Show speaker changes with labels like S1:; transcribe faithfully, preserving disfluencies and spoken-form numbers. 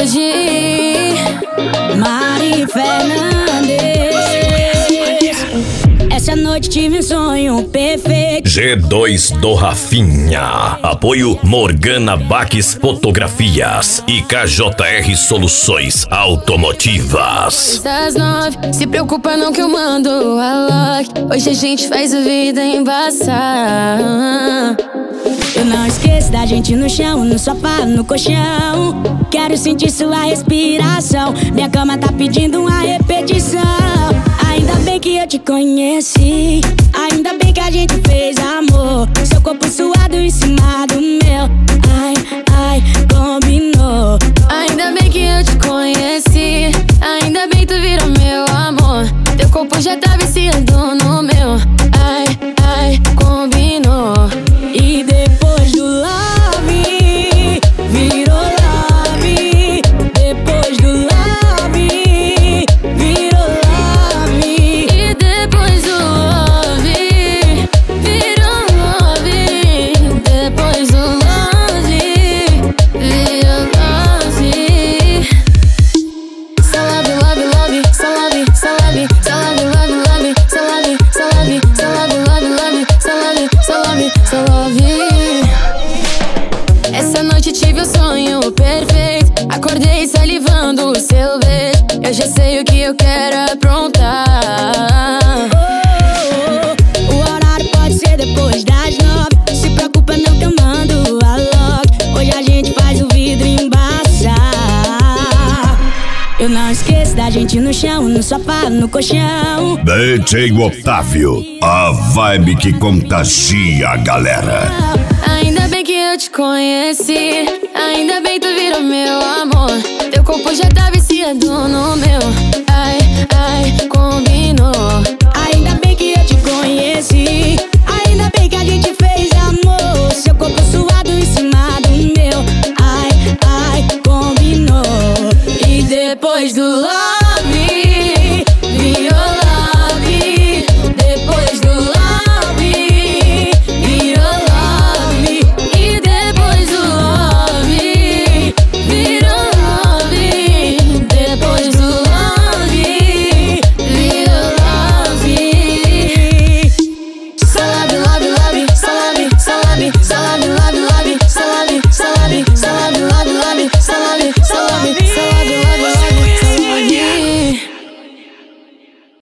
S1: hoje.
S2: Mari Fernandes. Essa noite tive um sonho perfeito.
S3: G dois do Rafinha. Apoio Morgana Baques Fotografias e K J R Soluções Automotivas.
S1: Das nove, se preocupa não que eu mando a lock. Hoje a gente faz a vida embaçar.
S2: Eu não esqueço da gente no chão, no sofá, no colchão. Quero sentir sua respiração. Minha cama tá pedindo uma repetição. Ainda bem que eu te conheci. Ainda bem que a gente fez amor. Seu corpo suado em cima do meu. Ai, ai, combinou.
S1: Ainda bem que eu te conheci. Ainda bem tu virou meu amor. Teu corpo já tá viciado no meu. Ai, ai, combinou.
S2: E depois do love, virou love. Depois do love, virou love.
S1: E depois do love, virou love. Depois do love, virou love. Salve, love, love, salve, salve, salve, love, love, salve, salve, salve, love, love, salve, salve, salve. Essa noite tive o sonho perfeito. Acordei salivando o seu beijo. Eu já sei o que eu quero aprontar.
S2: Oh, oh, oh. O horário pode ser depois das nove. Se preocupa não que eu mando a lock. Hoje a gente faz o vidro embaçar. Eu não esqueço da gente no chão, no sofá, no colchão.
S4: D J Otávio, a vibe que contagia a galera.
S1: Ainda bem que eu te conheci. Ainda bem tu virou meu amor. Teu corpo já tá viciado no meu. Ai, ai,